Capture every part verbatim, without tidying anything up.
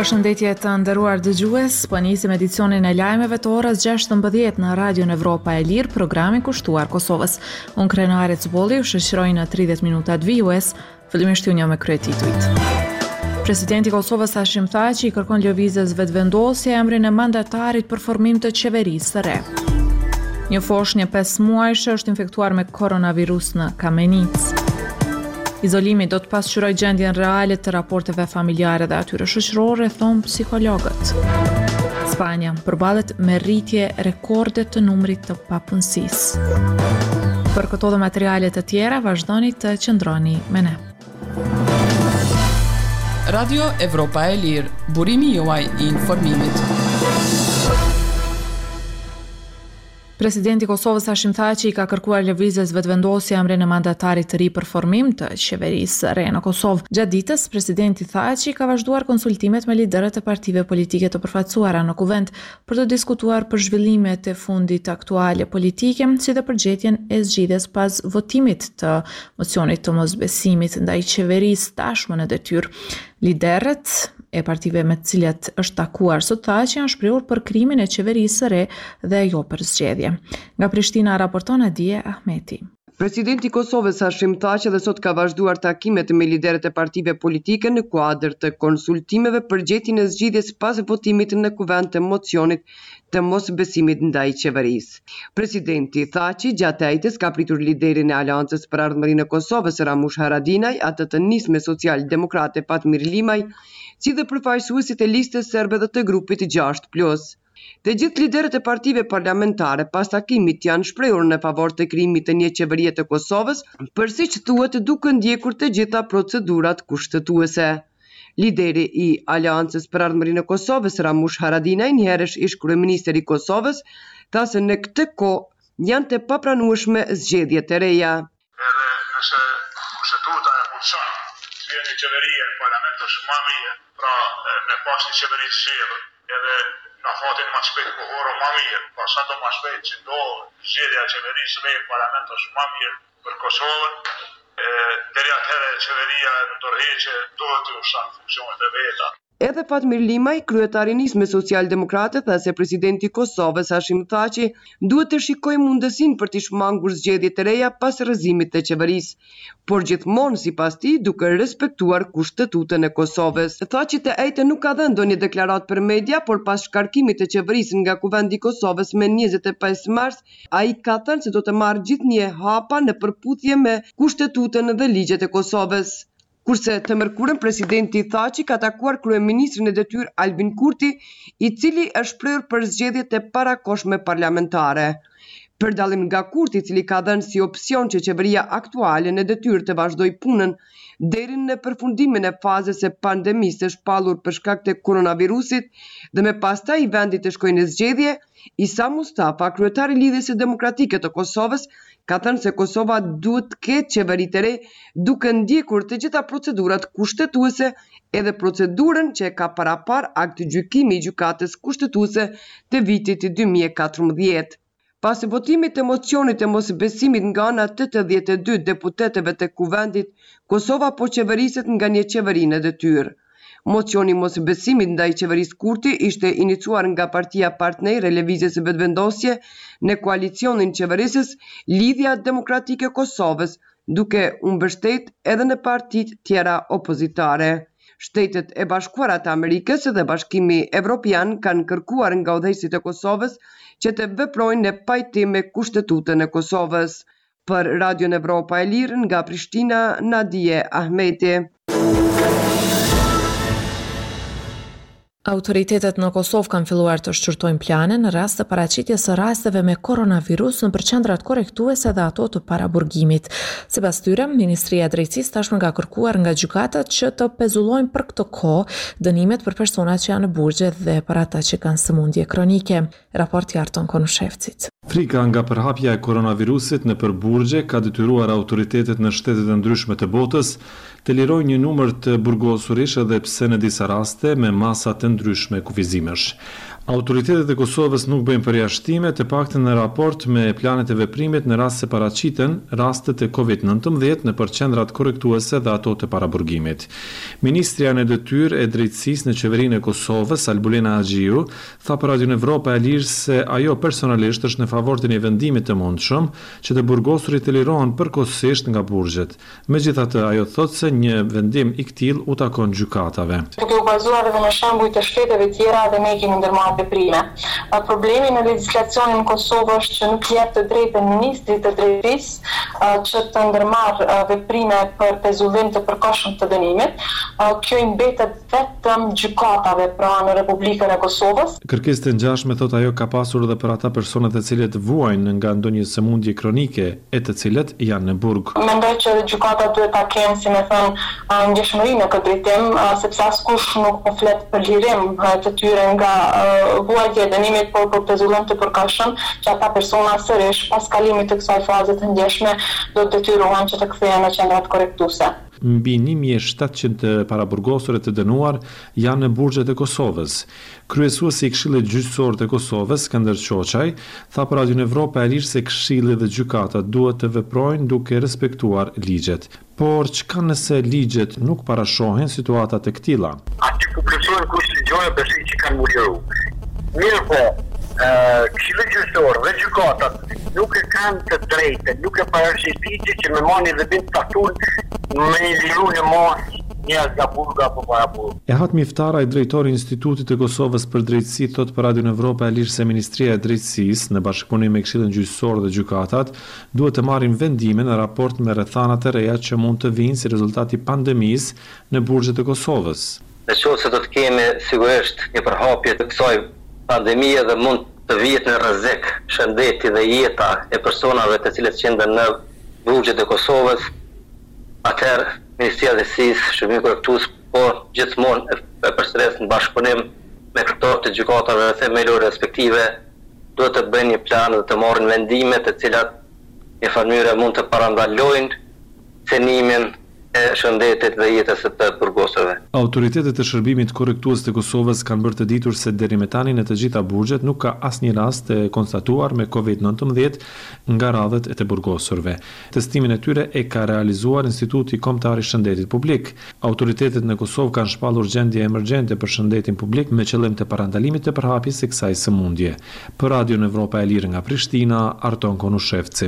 Përshëndetje të nderuar dëgjues, po nisim edicionin e lajmeve të orës gjashtëmbëdhjetë në Radio Evropa e Lirë, programi kushtuar Kosovës. Unë Krenare Cbolli u shoqëroj në tridhjetë minutat vijues, fillimisht ju një me kryetituit. Presidenti i Kosovës Hashim Thaçi i kërkon lëvizjes vetëvendosje emrin e mandatarit për formim të qeverisë së re. Një foshnjë pesë muajshe është infektuar me koronavirus në Kamenicë. Izolimi do të pasqyrojë gjendjen reale të raporteve familjare dhe atyre shoqërore, thon psikologët. Spanja përballet me rritje rekorde të numrit të papunësisë. Për këto dhe materiale të tjera, vazhdoni të qëndroni me ne. Radio Evropa e Lirë, burimi juaj i informimit. Presidenti i Kosovës Hashim Thaçi ka kërkuar lëvizjes vetëvendosje emrin e mandatarit të ri për formim të qeverisë së re në Kosovë. Gjatë ditës, presidenti Thaçi ka vazhduar konsultimet me liderët e partive politike të përfaqësuara në kuvend për të diskutuar për zhvillimet e fundit aktuale politike, si dhe përgjetjen e zgjidhjes pas votimit të mocionit të mosbesimit ndaj qeverisë tashmë në detyrë. Liderët e partive me të cilat është takuar sot Thaçi janë shprehur për krimin e qeverisë së re dhe jo për zgjedhje. Nga Prishtina raporton Adie Ahmeti. Presidenti i Kosovës Hashim Thaçi dhe sot ka vazhduar takimet me liderët e partive politike në kuadër të konsultimeve për gjetjen e zgjidhjes pas votimit në kuvend të mocionit të mosbesimit ndaj qeverisë. Presidenti Thaçi gjatë ajtës ka pritur liderin e Aleancës për Ardhmërinë e Kosovës Ramush Haradinaj, atë të nisme social-demokrate Fatmir Limaj, si dhe përfaqësuesit e listës serbe dhe të grupit gjashtë plus. Të gjithë liderët e partive parlamentare pas takimit janë shprehur në favor të krijimit të një qeverie të Kosovës, përsiç thuhet duke ndjekur të gjitha procedurat kushtetuese. Lideri i Aleancës për Ardhmërinë e Kosovës Ramush Haradinaj, njëherësh ish kryeministër i Kosovës, tha se në këtë kohë janë të papranueshme zgjedhje të reja. Edhe nëse kushtetuta e mundson të vjen një qeveri e parlamentit është më mirë, pra në pas një qeveri të zgjedhur, edhe në fatin më shpejt kohoro më mirë, pra sa do më shpejt që do zgjedhja e qeverisë së re në parlament është më mirë për Kosovën. Deri atëherë qeveria në dorëheqje duhet të ushton funksionet e veta. Edhe Fatmir Limaj, kryetari i nismës social-demokrate, tha se presidenti i Kosovës Hashim Thaçi duhet të shikojë mundësinë për të shmangur zgjedhje të reja pas rrëzimit të qeverisë, por gjithmonë sipas tij duke respektuar kushtetutën e Kosovës. Thaçi të ejtë nuk ka dhënë ndonjë deklaratë për media, por pas shkarkimit të qeverisë nga kuvendi i Kosovës me njëzet e pesë mars, ai ka thënë se do të marrë gjithnjë hapa në përputhje me kushtetutën dhe ligjet e Kosovës. Kurse të mërkurën presidenti Thaçi ka takuar kryeministrin e detyrë Albin Kurti, i cili është shprehur për zgjedhjet e parakohshme parlamentare. Për dallim nga Kurti, i cili ka dhënë si opsion që qeveria aktuale në detyrë të vazhdojë punën deri në përfundimin e fazës së pandemisë së shpallur për shkak të koronavirusit dhe me pastaj i vendit të shkojnë në zgjedhje, Isa Mustafa, kryetari i Lidhjes së Demokratike të Kosovës, ka thënë se Kosova duhet të ketë qeveri të re duke ndjekur të gjitha procedurat kushtetuese, edhe procedurën që ka parapar akti gjykimi i gjykatës kushtetuese të vitit dy mijë e katërmbëdhjetë. Pas votimit të mocionit të mosbesimit nga ana tetëdhjetë e dy deputetëve të kuvendit, Kosova po qeveriset nga një qeveri në detyrë. Mocioni mosbesimit ndaj qeverisë Kurti ishte iniciuar nga partia partnere Lëvizjes së Vetëvendosje në koalicionin qeverisës Lidhja Demokratike e Kosovës, duke u mbështet edhe në partitë tjera opozitare. Shtetet e Bashkuara të Amerikës dhe Bashkimi Evropian kanë kërkuar nga udhëheqësit e Kosovës që të veprojnë në pajtim me kushtetutën e Kosovës. Për Radio Evropa e Lirë nga Prishtina, Nadie Ahmeti. Autoritetet në Kosovë kanë filluar të shqyrtojnë plane në rast të paraqitjes së rasteve me koronavirus në përqendrat korrektuese dhe ato të paraburgimit. Sipas tyre, Ministria e Drejtësisë tashmë ka kërkuar nga gjykatat që të pezullojnë për këtë kohë dënimet për personat që janë në burgje dhe për ata që kanë sëmundje kronike. Raporti Arton Konushevcit. Frika nga përhapja e koronavirusit në përburgje ka detyruar autoritetet në shtetet e ndryshme të botës të lirojnë një numër të burgosurish edhe pse në disa raste me masa të ndryshme kufizimesh. Autoritetet e Kosovës nuk bëjnë përjashtime, të paktën në raport me planet e veprimit në rast se paraqiten rastet e kovid nëntëmbëdhjetë në përqendrat korrektuese dhe ato të paraburgimit. Ministria në detyrë e drejtësisë në qeverinë e Kosovës, Albulena Agjiu, tha për Radio Evropa e Lirë se ajo personalisht është në favor të një vendimi të mundshëm që të burgosurit të lirohen përkohësisht nga burgjet. Megjithatë, ajo thotë se një vendim i këtill u takon gjykatave. Duke u bazuar edhe në shembuj të shteteve tjera dhe ne kemi ndërmarrë veprime. Problemi në legjislacionin në Kosovë është që nuk jep të drejtën ministrit të drejtësisë që të ndërmarrë veprime për pezullim të përkohshëm të dënimit. Kjo i mbetet vetëm gjykatave pra në Republikën e Kosovës. Kërkesë të ngjashme thotë ajo ka pasur edhe për ata persona të cilët vuajnë nga ndonjë sëmundje kronike e të cilët janë në burg. Mendoj që gjykata duhet ta kenë, si më thënë, ndjeshmëri në këtë drejtim, sepse askush nuk po flet për lirim të tyre nga vuajtja e dënimit, por për pezullim të përkohshëm, që ata persona sërish pas kalimit të kësaj faze të ndjeshme do të detyrohen që të kthehen në qendrat korrektuese. Mbi një mijë e shtatëqind paraburgosur të dënuar janë në burgjet e Kosovës. Kryesuesi i Këshillit Gjyqësor të Kosovës, Skënder Çoçaj, tha për Radio Evropa e Lirë se Këshilli dhe gjykatat duhet të veprojnë duke respektuar ligjet. Por çka nëse ligjet nuk parashohin situata të këtilla? Aty ku plotësohen kushtet ligjore besoj që kanë muliru. Mirë po, Këshilli Gjyqësor dhe gjykatat nuk e kanë të drejtë, nuk e parashit ligjet që me marrni dhe bind statun me një liru në mos njës nga burga apo para burga. Ehat Miftara, i drejtori i Institutit të Kosovës për Drejtësi, thot për Radio Evropa e Lirë se Ministria e Drejtësisë, në bashkëpunim me Këshillin Gjyqësor dhe gjykatat, duhet të marrin vendime në raport me rrethanat e reja që mund të vinë si rezultati pandemisë në burgjet e Kosovës. Në qoftë se do të kemi sigurisht një përhapje të kësaj pandemie dhe mund të vihet në rrezik shëndeti dhe jeta e personave të cilët qëndën në burgjet e Kosovës, atëherë Ministria e Drejtësisë, Shërbimi Korrektues, po gjithmonë e përsëris në bashkëpunim me kryetarët të gjykatave dhe themelore respektive, duhet të bëjnë një plan dhe të marrin vendime të cilat në mënyrë mund të parandalojnë cenimin e shëndetit dhe jetës së të burgosurve. Autoritetet e Shërbimit Korrektues të Kosovës kanë bërë të ditur se deri më tani në të gjitha burgjet nuk ka asnjë rast të konstatuar me kovid nëntëmbëdhjetë nga radhët e të burgosurve. Testimin e tyre e ka realizuar Instituti Kombëtar i Shëndetit Publik. Autoritetet në Kosovë kanë shpallur gjendje emergjente për shëndetin publik me qëllim të parandalimit të përhapjes së kësaj sëmundje. Për Radio Evropa e Lirë nga Prishtina, Arton Konushevci.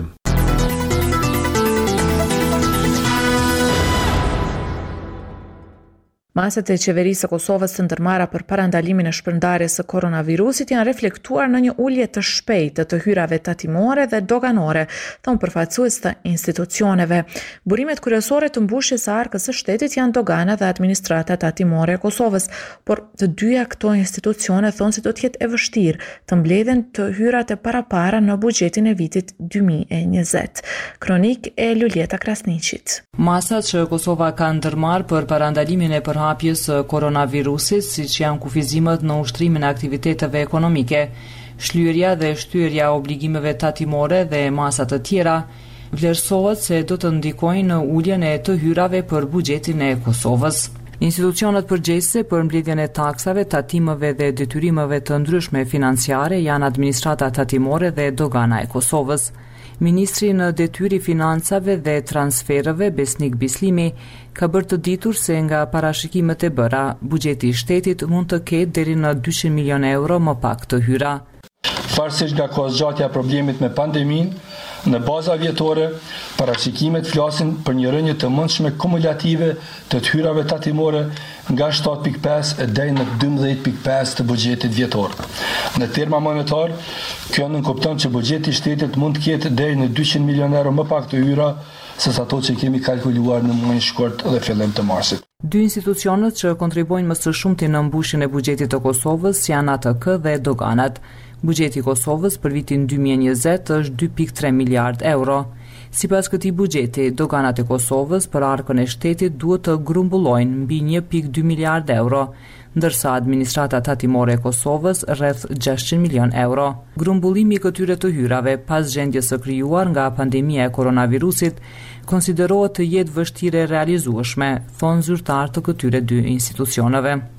Masat e qeverisë së Kosovës të ndërmarra për parandalimin e shpërndarjes së koronavirusit janë reflektuar në një ulje të shpejtë të hyrave tatimore dhe doganore, thonë përfaqësues të institucioneve. Burimet kryesore të mbushjes së arkës së shtetit janë dogana dhe administrata tatimore e Kosovës, por të dyja këto institucione thonë se do të jetë e vështirë të mbledhen të hyrat e parapara në buxhetin e vitit dy mijë e njëzet. Kronik e Luljeta Krasniqit. Masat që Kosova ka ndërmarrë për parandalimin e përhapjes së koronavirusit, siç janë kufizimet në ushtrimin e aktiviteteve ekonomike, shlyerja dhe shtyrja obligimeve tatimore dhe masa të tjera, vlerësohet se do të ndikojnë në uljen e të hyrave për buxhetin e Kosovës. Institucionet përgjegjëse për mbledhjen e taksave, tatimeve dhe detyrimeve të ndryshme financiare janë administrata tatimore dhe dogana e Kosovës. Ministri në detyri financave dhe transfereve, Besnik Bislimi, ka bërë të ditur se nga parashikimet e bëra, buxheti i shtetit mund të ketë deri në dyqind milion euro më pak të hyra. Pavarësisht nga kohëzgjatja e problemit me pandemin, në baza vjetore, parashikimet flasin për një rënje të mundshme kumulative të të hyrave tatimore nga shtatë pikë pesë deri në dymbëdhjetë pikë pesë të buxhetit vjetor. Në terma monetar, kjo nënkupton që buxheti i shtetit mund të ketë deri në dyqind milion euro më pak të hyra se sa ato që kemi kalkuluar në muajin shkurt dhe fillim të marsit. Dy institucionet që kontribuojnë më së shumti në mbushjen e buxhetit të Kosovës janë A T K dhe doganat. Buxheti i Kosovës për vitin dy mijë e njëzet është dy pikë tre miliard euro. Sipas këtij buxheti, doganat e Kosovës për arkën e shtetit duhet të grumbullojnë mbi një pikë dy miliard euro, ndërsa administrata tatimore e Kosovës rreth gjashtëqind milion euro. Grumbullimi i këtyre të hyrave pas gjendjes së krijuar nga pandemia e koronavirusit konsiderohet të jetë vështirë e realizueshme, thonë zyrtar të këtyre dy institucioneve.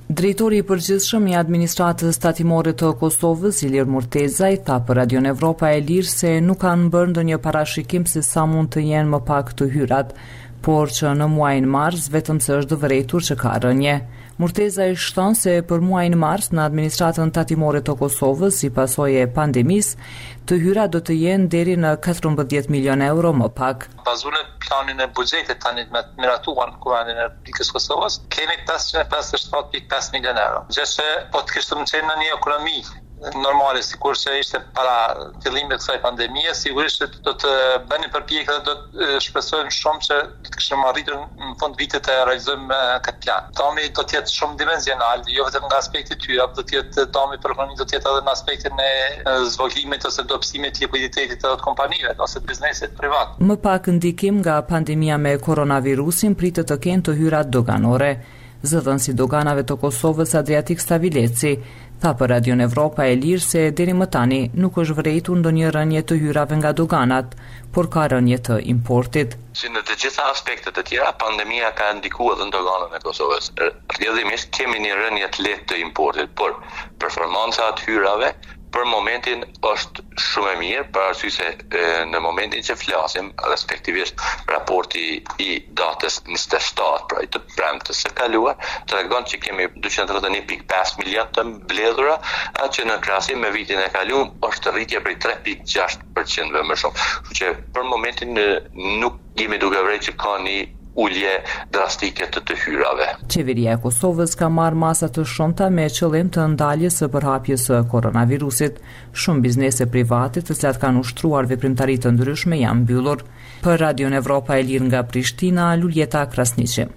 Drejtori i përgjithshëm i administratës tatimore të Kosovës, Ilir Murtezaj, tha për Radio Evropa e Lirë se nuk kanë bërë ndonjë parashikim se sa mund të jenë më pak të hyrat, por që në muajin mars vetëm se është vërejtur që ka rënje. Murtezaj shton se për muajin mars në administratën tatimore të Kosovës, si pasojë e pandemisë, të hyrat do të jenë deri në katërmbëdhjetë milion euro më pak. Bazuar në planin e buxhetit tani me miratuar në Kuvendin e Republikës Kosovës, kemi pesëqind e pesëdhjetë e shtatë pikë pesë milion euro. Gjë që po të kishte më qenë në një ekonomi normale, sikur që ishte para fillimit të kësaj pandemie, sigurisht do të bëni përpjekje dhe do të shpresojmë shumë që të kishim arritur në fund vitit të realizojmë këtë plan. Tomi do të jetë shumë dimensional, jo vetëm nga aspekti i tyre, do të jetë tomi për ekonominë, do të jetë edhe në aspektin e zvogëlimit ose dobësimit të likuiditetit të kompanive ose të biznesit privat. Më pak ndikim nga pandemia me koronavirusin pritet të kenë të hyrat doganore. Zëdhënësi doganave të Kosovës Adriatik Stavileci tha për Radio Evropa e Lirë se deri më tani nuk është vërejtur ndonjë rënje të hyrave nga doganat, por ka rënje të importit. Si në të gjitha aspektet e tjera, pandemia ka ndikuar edhe në doganën e Kosovës. Rrjedhimisht kemi një rënje të lehtë të importit, por performanca e hyrave për momentin është shumë e mirë, për arsye se e, në momentin që flasim, respektivisht raporti i datës njëzet e shtatë, pra i të premtës së kaluar, tregon që kemi dyqind e tridhjetë e një pikë pesë milion të mbledhura, atë që në krahasim me vitin e kaluar është rritje prej tre pikë gjashtë përqind më shumë. Kështu që për momentin nuk jemi duke vërejtë që ka një ulje drastike të të hyrave. Qeveria e Kosovës ka marrë masa të shumta me qëllim të ndaljes së përhapjes së koronavirusit. Shumë biznese private të cilat kanë ushtruar veprimtari të ndryshme janë mbyllur. Për Radio Evropa e Lirë nga Prishtina, Luljeta Krasniqi.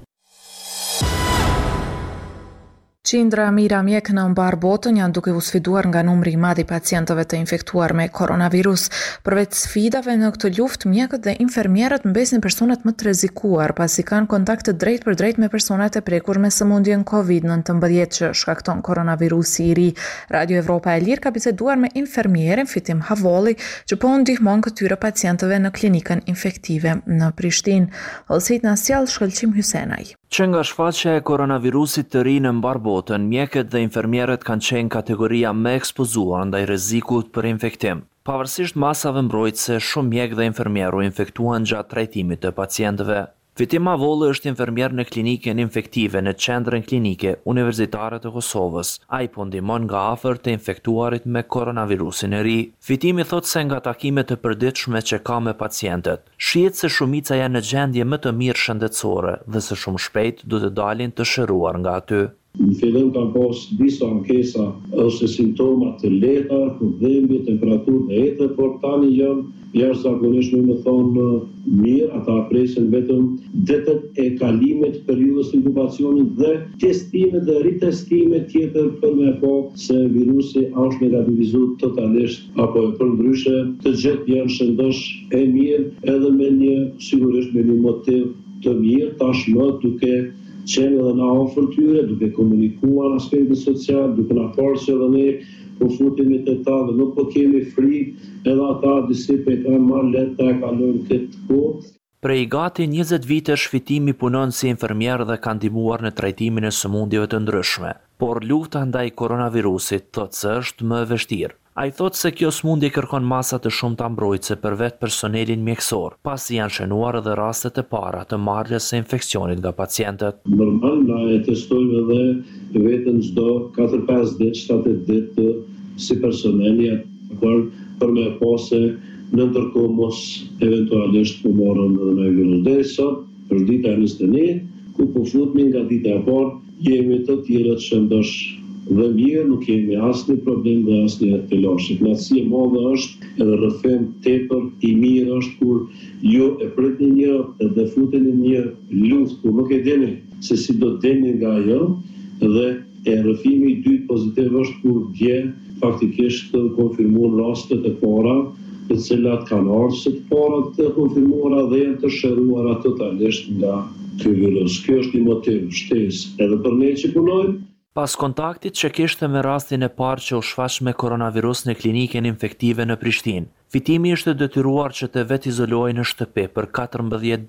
Qindra mira mjek në mbar botën janë duke u sfiduar nga numri i madh i pacientëve të infektuar me koronavirus. Përveç sfidave në këtë luftë, mjekët dhe infermierët mbesin personat më të rrezikuar pasi kanë kontakt të drejtë për drejtë me personat e prekur me sëmundjen kovid nëntëmbëdhjetë që shkakton koronavirusi i ri. Radio Evropa e Lirë ka biseduar me infermierin Fitim Havolli, që po ndihmon këtyre pacientëve në klinikën infektive në Prishtinë. Ose na sjell shkëlqim Hysenaj. Që nga shfaqja e koronavirusit të ri në mbar botën, mjekët dhe infermierët kanë qenë kategoria më ekspozuar ndaj rrezikut për infektim. Pavarësisht masave mbrojtëse, shumë mjek dhe infermieru infektuan gjatë trajtimit të pacientëve. Fitim Havolli është infermier në klinikën infektive në qendrën klinike universitare të Kosovës. Ai po ndihmon nga afër të infektuarit me koronavirusin e ri. Fitimi thot se nga takimet e përditshme që ka me pacientët, shihet se shumica janë në gjendje më të mirë shëndetësore dhe se shumë shpejt do të dalin të shëruar nga aty. Në fillim kanë pas disa ankesa ose simptoma të lehta, dhimbje, temperaturë dhe ete, por tani janë jashtëzakonisht më thonë mirë, ata presin vetëm detet e kalimit të periudhës të inkubacionit dhe testime dhe ritestime tjetër për me po se virusi është negativizuar totalisht apo për ndryshe të gjithë janë shëndosh e mirë edhe me një sigurisht me një motiv të mirë tashmë duke qenë edhe na afër tyre, duke komunikuar aspektin social, duke na parë se edhe ne po futemi te ta dhe nuk po kemi frikë, edhe ata disi pe kanë marrë lehtë ta kalojnë këtë kohë. Prej gati njëzet vitesh Fitimi punon si infermier dhe ka ndihmuar në trajtimin e sëmundjeve të ndryshme, por lufta ndaj koronavirusit thotë se është më e vështirë. Ai thotë se kjo sëmundje kërkon masa të shumta mbrojtëse për vetë personelin mjekësor, pasi janë shënuar edhe rastet e para të marrjes së infeksionit nga pacientët. Normal na e testojmë edhe vetëm çdo katër pesë ditë, shtatë ditë si personeli por për me pasë në ndërkohë mos eventualisht po morën edhe në virus. Deri sot, për dita e njëzet e një, ku po futemi nga dita e parë, jemi të tjerë të shëndosh dhe mirë, nuk kemi asnjë problem dhe asnjë të lashit. Kënaqësia e madhe është edhe rrëfim tepër i mirë është kur ju e pritni një dhe futeni një luftë ku nuk e dini se si do të deni nga ajo dhe e rrëfimi i dytë pozitiv është kur dje faktikisht të konfirmuar rastet e para të cilat kanë ardhur së para të konfirmuara dhe janë të shëruara totalisht nga ky virus. Kjo është një motiv shtesë edhe për ne që punojmë. Pas kontaktit që kishte me rastin e parë që u shfaq me koronavirus në klinikën infektive në Prishtinë, Fitimi ishte detyruar që të vetë izolohej në shtëpi për katërmbëdhjetë ditë,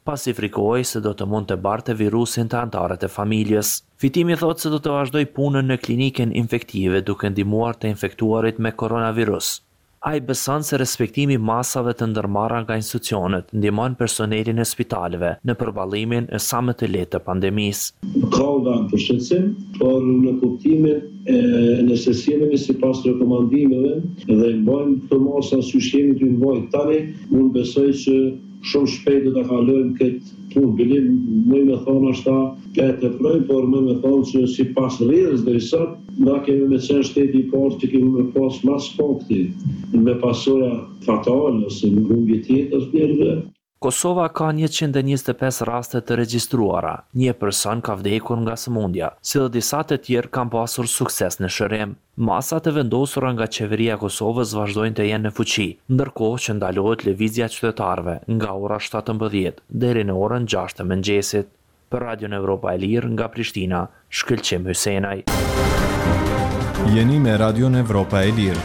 pasi frikohej se do të mund të barte virusin të antarët e familjes. Fitimi thotë se do të vazhdoj punën në klinikën infektive duke ndihmuar të infektuarit me koronavirus. Ai beson se respektimi masave të ndërmarra nga institucionet ndihmon personelin e spitaleve në përballimin e sa më të lehtë të pandemisë. Ka vend për shqetësim, por në kuptimin e nëse sjellemi sipas rekomandimeve dhe mbajmë këto masa siç jemi të mbajmë tani, unë besoj që shumë shpejt do ta kalojmë këtë punë. Bilim, më me thonë është ta e të proj, por më me thonë që si pas rrjedhës dhe i sot, na kemi me qenë shteti i parë që kemi me pas mas fakti me pasura fatale ose në humbje tjetër njerëzve. Kosova ka njëqind e njëzet e pesë raste të regjistruara. Një person ka vdekur nga sëmundja, si dhe disa të tjerë kanë pasur sukses në shërim. Masat e vendosura nga qeveria e Kosovës vazhdojnë të jenë në fuqi, ndërkohë që ndalohet lëvizja e qytetarëve nga ora shtatëmbëdhjetë deri në orën gjashtë të mëngjesit. Për Radio Evropa e Lirë nga Prishtina, Shkëlqim Hysenaj. Jeni me Radio Evropa e Lirë.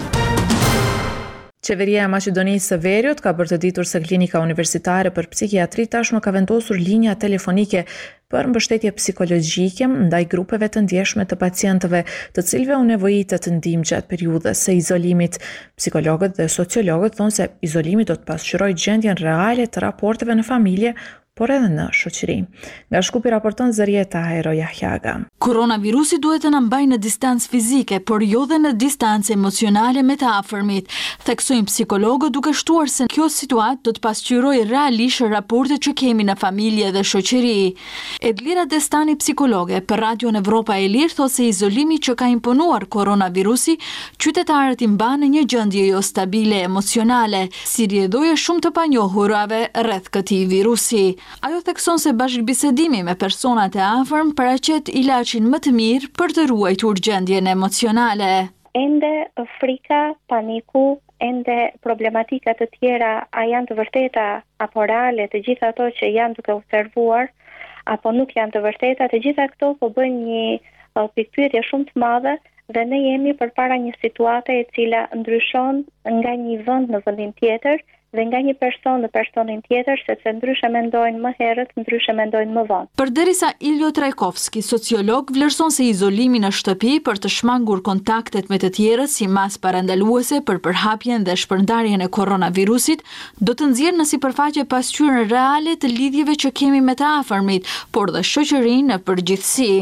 Qeveria e Maqedonisë së Veriut ka bërë të ditur se klinika universitare për psikiatri tashmë ka vendosur linja telefonike për mbështetje psikologjike ndaj grupeve të ndjeshme të pacientëve, të cilëve u nevojitet ndihmë gjatë periudhës së izolimit. Psikologët dhe sociologët thonë se izolimi do të pasqyrojë gjendjen reale të raporteve në familje, por edhe në shoqëri. Nga Shkupi raporton Zërieta Hero Jahjaga. Koronavirusi duhet të na mbajë në distancë fizike, por jo dhe në distancë emocionale me të afërmit, theksojnë psikologët duke shtuar se kjo situatë do të pasqyrojë realisht raportet që kemi në familje dhe shoqëri. Edlira Destani, psikologe për Radio Evropa e Lirë, thotë se izolimi që ka imponuar koronavirusi, qytetarët i mban në një gjendje jo stabile emocionale, si rrjedhoje shumë të panjohurave rreth këtij virusi. Ajo thekson se bashkëbisedimi me personat e afërm paraqet ilaçin më të mirë për të ruajtur gjendjen emocionale. Ende frika, paniku, ende problematika të tjera, a janë të vërteta apo reale, të gjitha ato që janë duke observuar apo nuk janë të vërteta, të gjitha këto po bëjnë një uh, pikpyetje shumë të madhe dhe ne jemi përpara një situate e cila ndryshon nga një vend në vendin tjetër dhe nga një person në personin tjetër, sepse ndryshe mendojnë më herët, ndryshe mendojnë më vonë. Përderisa Iljo Trajkovski, sociolog, vlerëson se izolimi në shtëpi për të shmangur kontaktet me të tjerët si masë parandaluese për përhapjen dhe shpërndarjen e koronavirusit, do të nxjerrë në sipërfaqe pasqyrën reale të lidhjeve që kemi me të afërmit, por dhe shoqërinë në përgjithësi.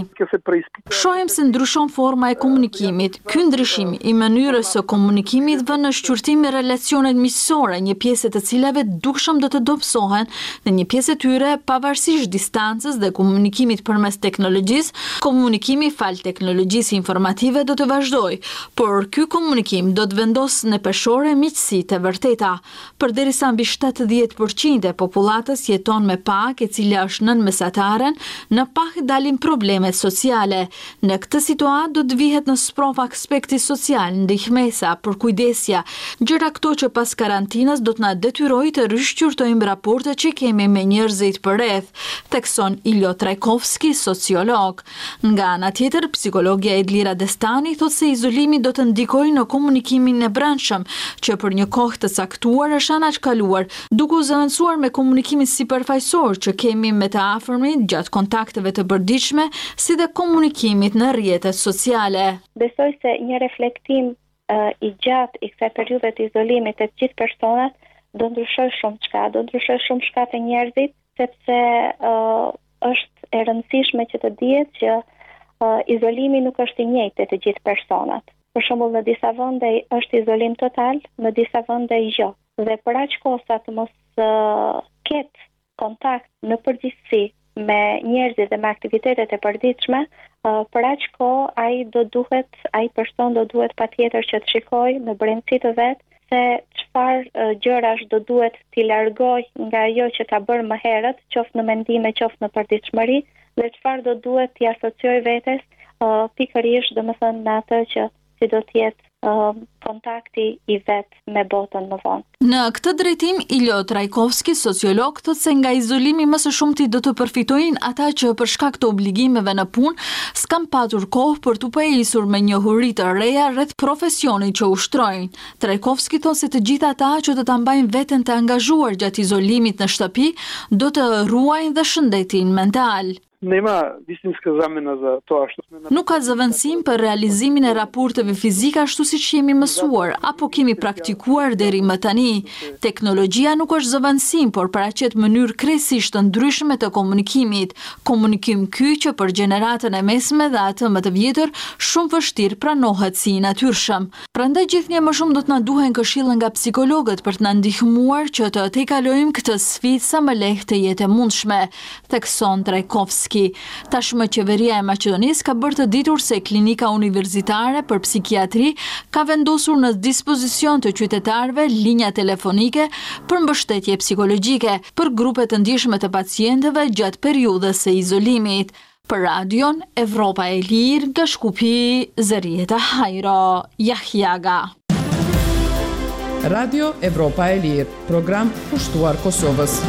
Shohim se ndryshon forma e komunikimit. Ky ndryshim i mënyrës së komunikimit vën në shqyrtim me relacionet miqësore, një pjesë të cilave dukshëm do të dobësohen dhe një pjesë e tyre pavarësisht distancës dhe komunikimit përmes teknologjisë, komunikimi fal teknologjisë informative do të vazhdojë, por ky komunikim do të vendosë në peshore miqësi të vërteta. Përderisa mbi shtatëdhjetë përqind e popullatës jeton me pak, e cila është nën mesataren, në pak dalin problemet sociale. Në këtë situatë do të vihet në sprov aspekti social, ndihmesa, përkujdesja, gjëra këto që pas karantinës do të na detyroj të rishqyrtojmë raportet që kemi me njerëzit përreth, thekson Iljo Trajkovski, sociolog. Nga ana tjetër, psikologja Edlira Destani thotë se izolimi do të ndikojë në komunikimin e brendshëm, që për një kohë të caktuar është anaçkaluar, duke u zëvendësuar me komunikimin sipërfaqësor që kemi me të afërmit gjatë kontakteve të përditshme, si dhe komunikimit në rrjetet sociale. Besoj se një reflektim uh, i gjatë i kësaj periudhe të izolimit të gjithë personat do ndryshoj shumë çka, do ndryshoj shumë çka të njerëzit, sepse uh, është e rëndësishme që të dihet që uh, izolimi nuk është i njëjtë te të gjithë personat. Për shembull, në disa vende është izolim total, në disa vende jo. Dhe për aq kohë sa të mos uh, ketë kontakt në përgjithësi me njerëzit dhe me aktivitetet e përditshme, uh, për aq kohë ai do duhet, ai person do duhet patjetër që të shikojë në brendësi të vet se çfarë uh, gjërash do duhet t'i largoj nga ajo që ka bërë më herët, qoftë në mendime, qoftë në përditshmëri, dhe çfarë do duhet t'i asocioj vetes uh, pikërisht, domethënë në atë që si do të jetë uh, kontakti i vet me botën më vonë. Në këtë drejtim, Iljo Trajkovski, sociolog, thotë se nga izolimi më së shumti do të përfitojnë ata që për shkak të obligimeve në punë s'kan patur kohë për të pajisur me njohuri të reja rreth profesionit që ushtrojnë. Trajkovski thotë se të gjithë ata që do ta mbajnë veten të angazhuar gjatë izolimit në shtëpi do të ruajnë dhe shëndetin mental. Nема вистинска замена за тоа што сме Nuk ka zëvendësim për realizimin e raporteve fizike ashtu siç jemi mësuar apo kemi praktikuar deri më tani. Teknologjia nuk është zëvendësim, por paraqet mënyrë krejtësisht të ndryshme të komunikimit. Komunikim ky që për gjeneratën e mesme dhe atë më të vjetër shumë vështirë pranohet si i natyrshëm. Prandaj gjithnjë më shumë do të na duhen këshilla nga psikologët për të na ndihmuar që të tejkalojmë këtë sfidë sa më lehtë të jetë e mundshme, thekson Trajkovski. Tashmë qeveria e Maqedonisë ka bërë të ditur se klinika universitare për psikiatri ka vendosur në dispozicion të qytetarëve linja telefonike për mbështetje psikologjike për grupe të ndjeshme të pacientëve gjatë periudhës së izolimit. Për Radion Evropa e Lirë, nga Shkupi, Zërieta Hajro, Jahjaga. Radio Evropa e Lirë, program pushtuar Kosovës.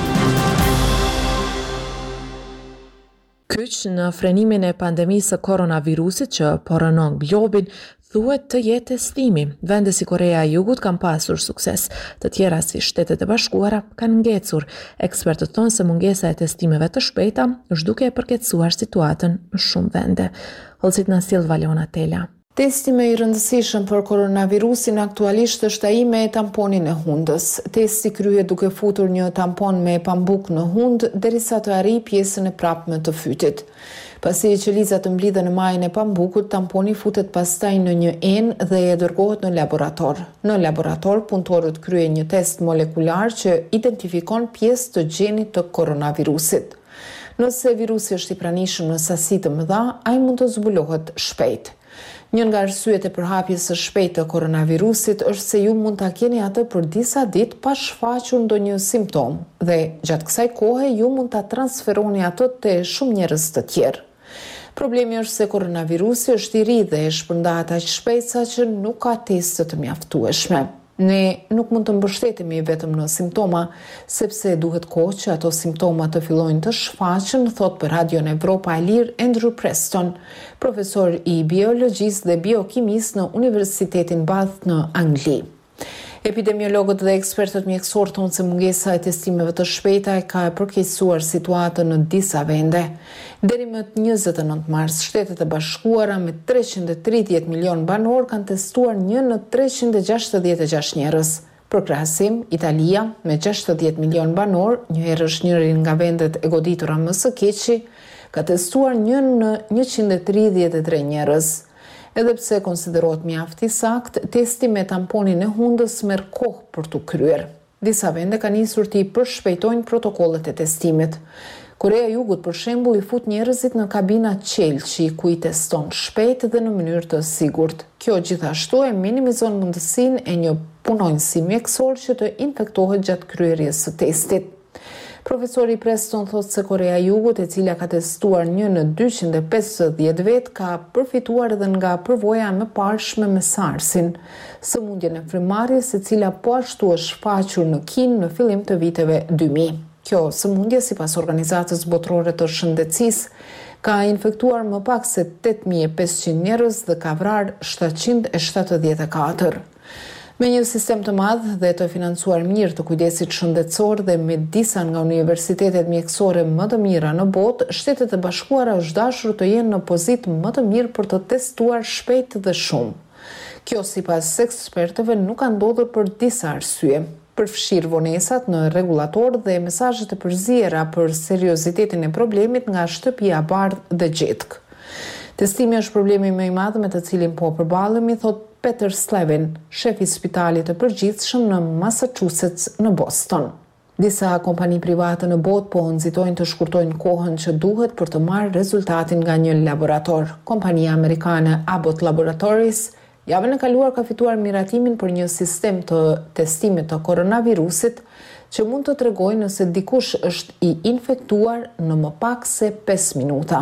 Kyç në frenimin e pandemisë së koronavirusit që po rënon globin, thuhet të jetë testimi. Vende si Korea e Jugut kanë pasur sukses, të tjera si Shtetet e Bashkuara kanë ngecur. Ekspertët thonë se mungesa e testimeve të shpejta është duke e përkeqësuar situatën në shumë vende. Hollësit na sjell Valona Tela. Testi më i rëndësishëm për koronavirusin aktualisht është ai me tamponin e hundës. Testi kryhet duke futur një tampon me pambuk në hundë derisa të arrijë pjesën e prapme të fytit. Pasi qelizat të mblidhen në majën e pambukut, tamponi futet pastaj në një enë dhe e dërgohet në laborator. Në laborator punëtorët kryejnë një test molekular që identifikon pjesë të gjenit të koronavirusit. Nëse virusi është i pranishëm në sasi të mëdha, ai mund të zbulohet shpejt. Një nga arsyet e përhapjes së shpejtë të koronavirusit është se ju mund ta keni atë për disa ditë pa shfaqur ndonjë simptom dhe gjatë kësaj kohe ju mund ta transferoni atë te shumë njerëz të tjerë. Problemi është se koronavirusi është i ri dhe e shpërndahet aq shpejt sa që nuk ka teste të mjaftueshme. Ne nuk mund të mbështetemi vetëm në simptoma, sepse duhet kohë që ato simptoma të fillojnë të shfaqen, thot për Radion Evropa e Lirë Andrew Preston, profesor i biologjisë dhe biokimisë në Universitetin Bath në Angli. Epidemiologët dhe ekspertët mjekësor thonë se mungesa e testimeve të shpejta e ka përkeqësuar situatën në disa vende. Deri më njëzet e nëntë mars, Shtetet e Bashkuara me treqind e tridhjetë milion banor kanë testuar një në treqind e gjashtëdhjetë e gjashtë njerëz. Për krahasim, Italia me gjashtëdhjetë milion banor, njëherë është njëri nga vendet e goditura më së keqi, ka testuar një në njëqind e tridhjetë e tre njerëz. Edhe pse konsiderohet mjaft i saktë, testi me tamponin e hundës merr kohë për të kryer. Disa vende kanë nisur të i përshpejtojnë protokollet e testimit. Korea e Jugut për shembull i fut njerëzit në kabina qelçi ku i teston shpejt dhe në mënyrë të sigurt. Kjo gjithashtu e minimizon mundësinë e një punonjësi mjekësor që të infektohet gjatë kryerjes së testit. Profesori Preston thotë se Korea e Jugut, e cila ka testuar një në dyqind e pesëdhjetë vet, ka përfituar edhe nga përvoja më parshme me SARS-in, sëmundjen e frymarrjes e cila po ashtu është shfaqur në Kinë në fillim të viteve dy mijë. Kjo sëmundje, sipas Organizatës Botërore të Shëndetësisë, ka infektuar më pak se tetë mijë e pesëqind njerëz dhe ka vrarë shtatëqind e shtatëdhjetë e katër. Me një sistem të madh dhe të financuar mirë të kujdesit shëndetësor dhe me disa nga universitetet mjekësore më të mira në botë, Shtetet e Bashkuara është dashur të jenë në pozitë më të mirë për të testuar shpejt dhe shumë. Kjo sipas ekspertëve nuk ka ndodhur për disa arsye. Përfshir vonesat në rregullator dhe mesazhet e përziera për seriozitetin e problemit nga shtëpia e bardhë dhe gjetk. Testimi është problemi më i madh me të cilin po përballemi, thot Peter Slevin, shef i spitalit të përgjithshëm në Massachusetts në Boston. Disa kompani private në botë po nxitojnë të shkurtojnë kohën që duhet për të marrë rezultatin nga një laborator. Kompania amerikane Abbott Laboratories javën e kaluar ka fituar miratimin për një sistem të testimit të koronavirusit që mund të tregojë nëse dikush është i infektuar në më pak se pesë minuta.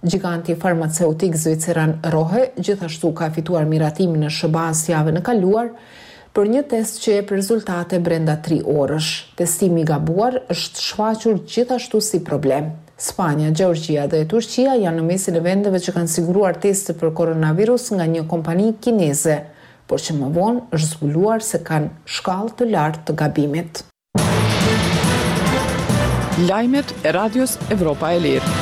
Giganti farmaceutik zviceran Rohe gjithashtu ka fituar miratimin në S B A S javën e kaluar për një test që jep rezultate brenda tri orësh. Testimi i gabuar është shfaqur gjithashtu si problem. Spanja, Gjeorgjia dhe Turqia janë në mesin e vendeve që kanë siguruar teste për koronavirus nga një kompani kineze, por që më vonë është zbuluar se kanë shkallë të lartë të gabimit. Lajmet e Radios Evropa e Lirë.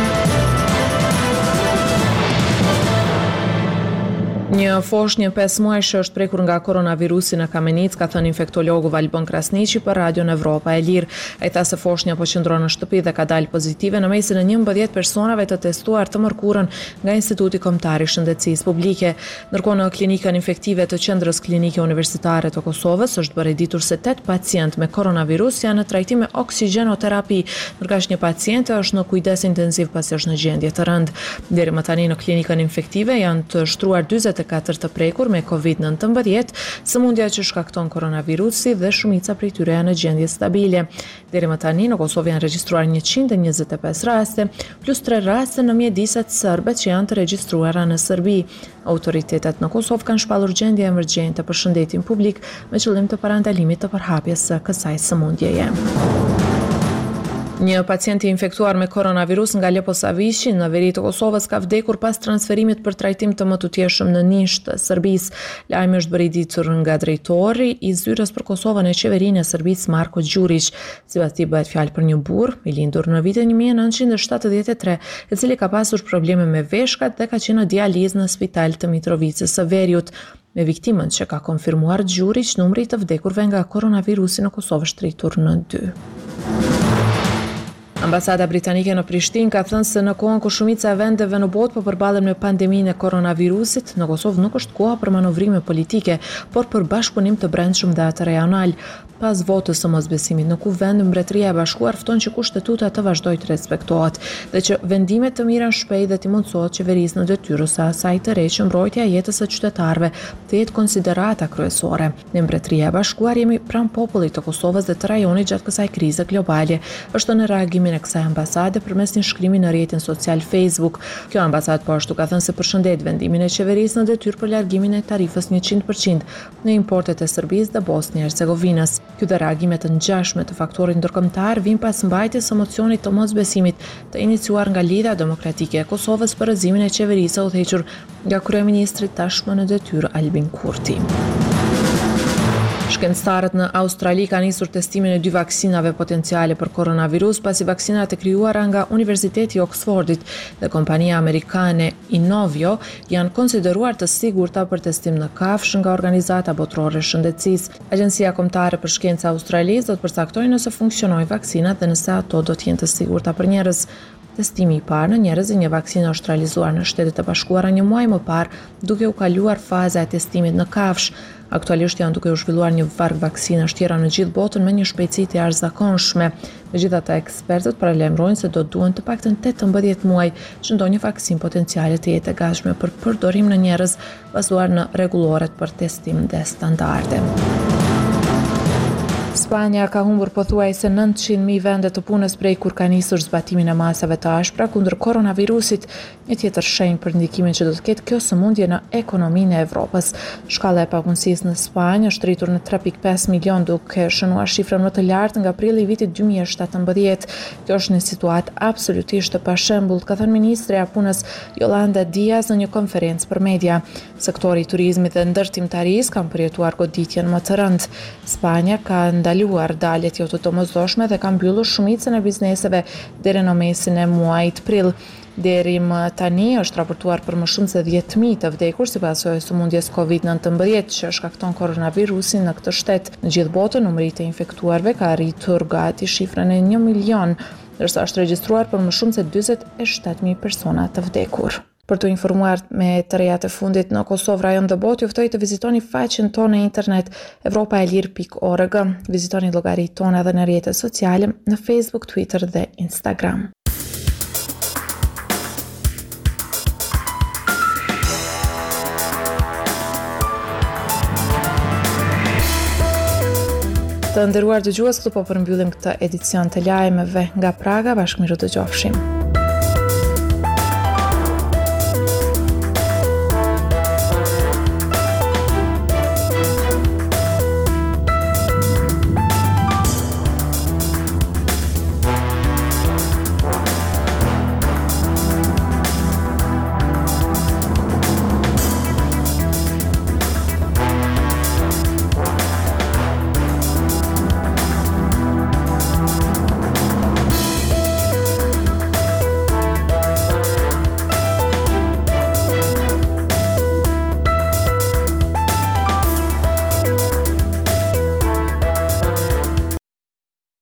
Një foshnjë pesë muajshë është prekur nga koronavirusi në Kamenic, ka thënë infektologu Valbon Krasniqi për Radion Evropa e Lirë. Ai tha se foshnja po qëndron në shtëpi dhe ka dalë pozitive në mesin e njëmbëdhjetë personave të testuar të mërkurën nga Instituti Kombëtar i Shëndetësisë Publike. Ndërkohë në klinikën infektive të Qendrës Klinike Universitare të Kosovës është bërë ditur se tetë pacient me koronavirus janë në trajtim me oksigenoterapi, ndërkaq një pacient është në kujdes intensiv pasi është në gjendje të rëndë. Deri më tani në klinikën infektive janë të shtruar dyzet e katër të prekur me kovid nëntëmbëdhjetë, sëmundja që shkakton koronavirusi dhe shumica prej tyre janë në gjendje stabile. Deri më tani në Kosovë janë regjistruar njëqind e njëzet e pesë raste, plus tre raste në mjediset serbe që janë të regjistruara në Serbi. Autoritetet në Kosovë kanë shpallur gjendje emergjente për shëndetin publik me qëllim të parandalimit të përhapjes së kësaj sëmundjeje. Një pacient i infektuar me koronavirus nga Leposaviqi në veri të Kosovës ka vdekur pas transferimit për trajtim të mëtutjeshëm në Nish të Serbisë. Lajmi është bërë i ditur nga drejtori i zyrës për Kosovën e qeverinë e Serbisë Marko Gjurić. Sipas tij bëhet fjalë për një burr i lindur në vitin një mijë e nëntëqind e shtatëdhjetë e tre, i cili ka pasur probleme me veshkat dhe ka qenë në dializë në spital të Mitrovicës së Veriut. Me viktimën që ka konfirmuar Gjurić, numri të vdekurve nga koronavirusi në Kosovë është rritur në dy. Ambasada britanike në Prishtinë ka thënë se në kohën kur shumica e vendeve në botë po përballen me pandeminë e koronavirusit, në Kosovë nuk është koha për manovrime politike, por për bashkëpunim të brendshëm dhe atë rajonal. Pas votës së mosbesimit në kuvend, Mbretëria e Bashkuar fton që kushtetuta të vazhdojë të respektohet dhe që vendimet të mira shpejt dhe të mundsohet qeverisë në detyrë së asaj të re që mbrojtja e jetës së qytetarëve të jetë konsiderata kryesore. Në Mbretëria e Bashkuar jemi pranë popullit të Kosovës dhe të rajonit gjatë kësaj krize globale, është në reagimin e kësaj ambasade përmes një shkrimi në rrjetin social Facebook. Kjo ambasadë po ashtu ka thënë se përshëndet vendimin e qeverisë në detyrë për largimin e tarifës njëqind përqind në importet e Serbisë dhe Bosnjë e Hercegovinës. Ky dhe reagimet të ngjashme të faktorit ndërkombëtar vijnë pas mbajtjes së mocionit të mosbesimit të iniciuar nga Lidhja Demokratike e Kosovës për rrëzimin e qeverisë së udhëhequr nga kryeministri tashmë në detyrë Albin Kurti. Shkencëtarët në Australi kanë nisur testimin e dy vaksinave potenciale për koronavirus pasi vaksinat e krijuara nga Universiteti i Oxfordit dhe kompania amerikane Inovio janë konsideruar të sigurta për testim në kafshë nga Organizata Botërore e Shëndetësisë. Agjencia Kombëtare për Shkencë e Australisë do të përcaktojë nëse funksionojnë vaksinat dhe nëse ato do të jenë të sigurta për njerëz. Testimi i parë në njerëz i një vaksinë është realizuar në Shtetet e Bashkuara një muaj më parë, duke u kaluar faza e testimit në kafshë. Aktualisht janë duke u zhvilluar një varg vaksinash tjera në gjithë botën me një shpejtësi të jashtëzakonshme. Megjithatë, ekspertët paralajmërojnë se do duhen të paktën tetëmbëdhjetë muaj që ndonjë vaksinë potenciale të jetë e gatshme për përdorim në njerëz, bazuar në rregulloret për testim dhe standarde. Spanja ka humbur pothuajse nëntëqind mijë vende të punës prej kur ka nisur zbatimin e masave të ashpra kundër koronavirusit, një tjetër shenjë për ndikimin që do të ketë kjo sëmundje në ekonominë e Evropës. Shkalla e papunësisë në Spanjë është rritur në tre pikë pesë milion, duke shënuar shifrën më të lartë nga prilli i vitit dy mijë e shtatëmbëdhjetë. Kjo është një situatë absolutisht të pashembullt, ka thënë ministrja e punës Yolanda Díaz në një konferencë për media. Sektori i turizmit dhe ndërtimtarisë kanë përjetuar goditjen më të rëndë. Spanja ka ndaluar daljet jo të domosdoshme dhe ka mbyllur shumicën e bizneseve deri në mesin e muajit prill. Deri më tani është raportuar për më shumë se dhjetë mijë të vdekur si pasojë sëmundjes kovid nëntëmbëdhjetë që shkakton koronavirusin në këtë shtet. Në gjithë botën numri i infektuarve ka arritur gati shifrën e një milion, ndërsa është regjistruar për më shumë se dyzet e shtatë mijë persona të vdekur. Për të informuar me të rejat e fundit në Kosovë, rajon dhe botë, juftoj të vizitoni faqen tonë në internet evropa e lirë pikë org. Vizitoni llogaritë tona edhe në rrjetet sociale në Facebook, Twitter dhe Instagram. Të nderuar dëgjues, këtu po përmbyllim këtë edicion të lajmeve nga Praga. Bashkëmiru dëgjofshim.